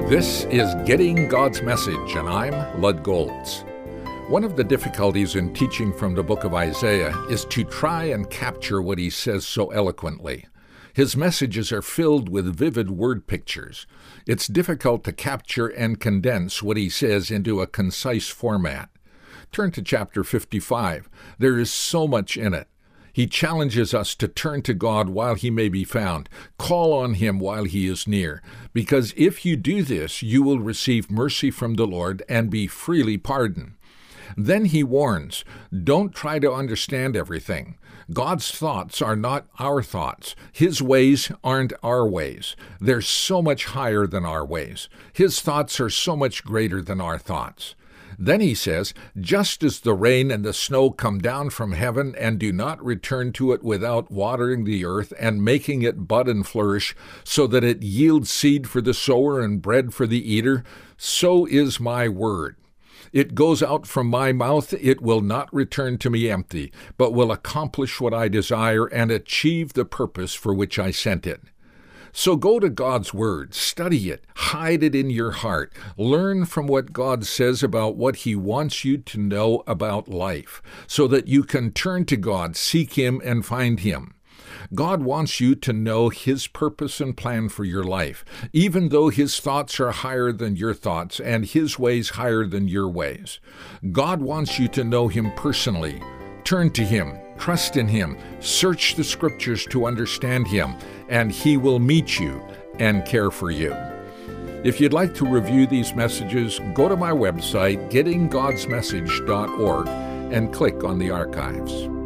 This is Getting God's Message, and I'm Lud Golds. One of the difficulties in teaching from the book of Isaiah is to try and capture what he says so eloquently. His messages are filled with vivid word pictures. It's difficult to capture and condense what he says into a concise format. Turn to chapter 55. There is so much in it. He challenges us to turn to God while he may be found. Call on him while he is near, because if you do this, you will receive mercy from the Lord and be freely pardoned. Then he warns, don't try to understand everything. God's thoughts are not our thoughts. His ways aren't our ways. They're so much higher than our ways. His thoughts are so much greater than our thoughts. Then he says, just as the rain and the snow come down from heaven and do not return to it without watering the earth and making it bud and flourish, so that it yields seed for the sower and bread for the eater, so is my word. It goes out from my mouth, it will not return to me empty, but will accomplish what I desire and achieve the purpose for which I sent it. So go to God's Word, study it, hide it in your heart, learn from what God says about what he wants you to know about life, so that you can turn to God, seek him, and find him. God wants you to know his purpose and plan for your life, even though his thoughts are higher than your thoughts and his ways higher than your ways. God wants you to know him personally. Turn to him, trust in him, search the scriptures to understand him, and he will meet you and care for you. If you'd like to review these messages, go to my website, gettinggodsmessage.org, and click on the archives.